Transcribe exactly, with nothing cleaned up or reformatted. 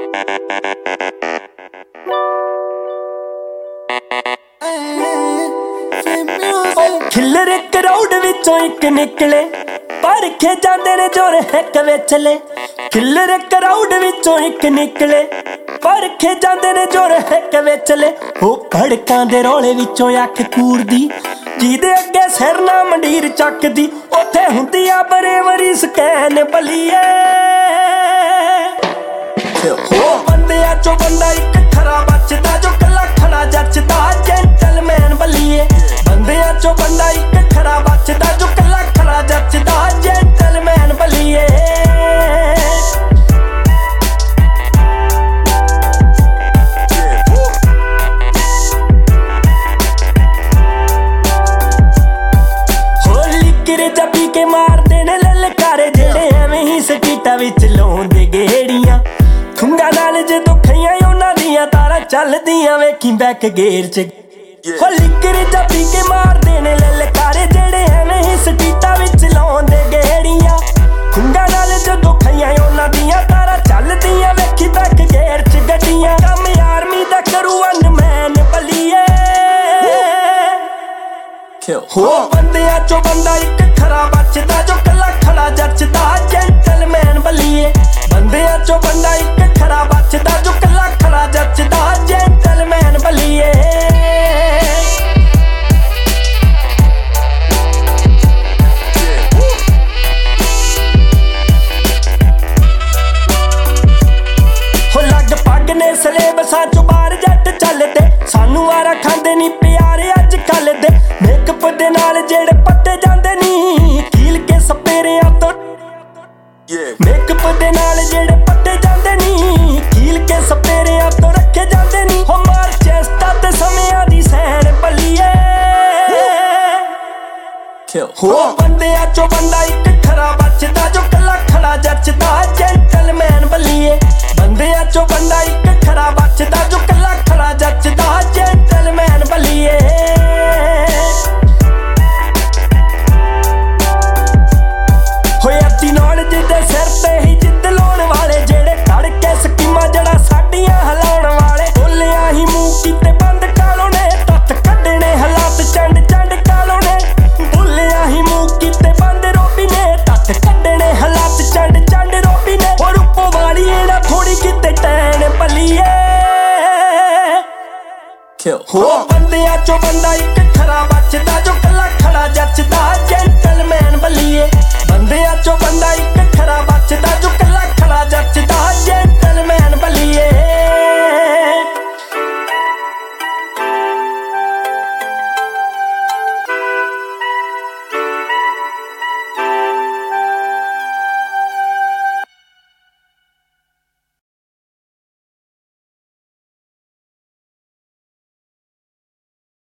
Khillar crowd विचों इक निकले परखे जांदे ने जोर हिक विचले। खिल्लर क्राउड विचों इक निकले परखे जांदे ने जोर हिक विचले। हो भड़कां दे रौले विचों अख कूरदी जिहदे अगे सिर ना मंडीर चकदी। उत्थे हुंदी आ बरेवरी स्कैन बलिए। हो बंदियां चों बंदा इक खरा बचदा जो कला खड़ा जचदा जेंटलमैन बलिए। बंदियां चों बंदा इक खरा बचदा जो कला खड़ा जचदा जेंटलमैन बलिए। होली किरे जबी के मारदे ने ललकारे जेड़े एवें ही सकीटा विच लाउंदे गेड़ियां। खुंगा नाल जदों खइयां उन्हां दियां तारां चलदियां वेखी बैक गेर च। होली किरे जबी के मारदे ने ललकारे जेड़े एवें ही सकीटा विच लाउंदे गेड़ियां। खुंगा नाल जदों खइयां उन्हां दियां तारां चलदियां वेखी बैक गेर च गड्डियां। कम आर्मी दा करू अनमैन बलिए। हो बंदियां चों बंदा इक खरा बचदा जो कला खड़ा जचदा जेंटलमैन बलिए। बंदियां चों बंदा इक खरा बचदा जो कला खड़ा जचदा जेंटलमैन बलिए। हो लग पग ने सलेबसां चों बाहर जट चलदे सानू वारा खांदे नी प्यारे अज कल दे। मेकअप दे नाल जेड़े पट्टे जांदे नी कील के सपेरियां तो। मेकअप दे नाल जेड़े पट्टे जांदे नी कील के सपेरियां तो रखे जांदे नी। हो मार चेस्टा ते समियां दी सैन बलिए। हो बंदियां चों बंदा इक खरा बचदा जो कला खड़ा जचदा जेंटलमैन बलिए। बंदियां चों बंदा इक खरा बचदा जो कला खड़ा जचदा जेंटलमैन बलिए। होए अद्धी नॉलेज दे सिर ते ही जिद्द लाउण वाले जेड़े तड़के स्कीमां जड़ा साडियां हिलाउण वाले। बोलिया ही मूंह कीते बंद कालों ने तत्त कड्ढने हालात चंड चंड कालों ने। बोलिया ही मूंह कीते बंद रोबी ने तत्त कड्ढने हालात चंड चंड रोबी ने। और उप्पो वाली ना थोड़ी किते टैन बलिए। हो बंदियां चों बंदा इक खरा बचदा जो कला खड़ा जचदा जेंटलमैन बलिए। बंदियां चों बंदा इक खरा बचदा जो कला खड़ा जचदा जेंटलमैन।